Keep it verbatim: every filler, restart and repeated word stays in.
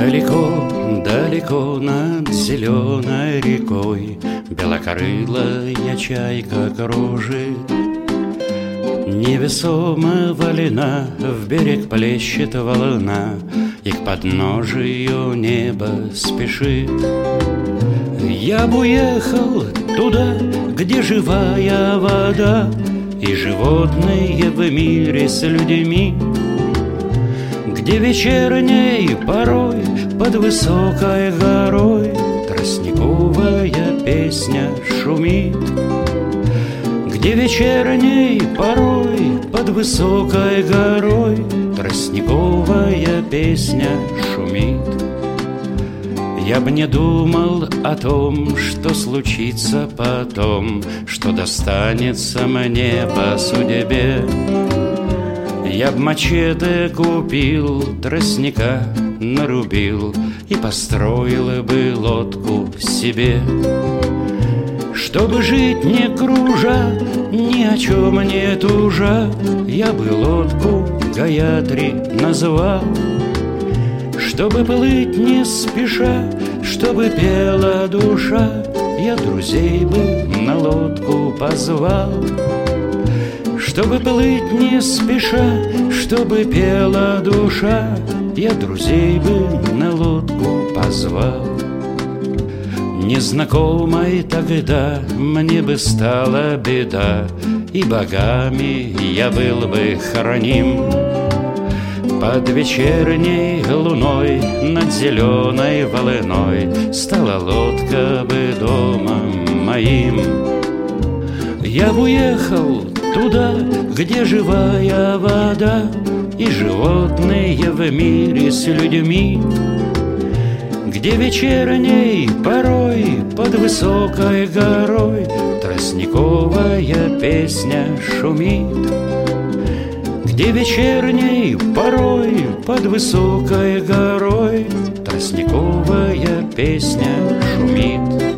Далеко, далеко над зеленой рекой белокрылая чайка кружит. Невесомо валена, в берег плещет волна, и к подножию неба спешит. Я бы уехал туда, где живая вода, и животные в мире с людьми, где вечерней порой под высокой горой тростниковая песня шумит. Где вечерней порой под высокой горой тростниковая песня шумит. Я б не думал о том, что случится потом, что достанется мне по судьбе. Я б мачете купил, тростника нарубил и построил бы лодку себе, чтобы жить не кружа, ни о чем не тужа. Я бы лодку Гаятри назвал, чтобы плыть не спеша, чтобы пела душа. Я друзей бы на лодку позвал, чтобы плыть не спеша, чтобы пела душа. Я друзей бы на лодку позвал. Незнакомой тогда мне бы стала беда, и богами я был бы храним. Под вечерней луной над зеленой волной стала лодка бы домом моим. Я б уехал туда, где живая вода, и животные в мире с людьми, где вечерней порой под высокой горой тростниковая песня шумит. Где вечерней порой под высокой горой тростниковая песня шумит.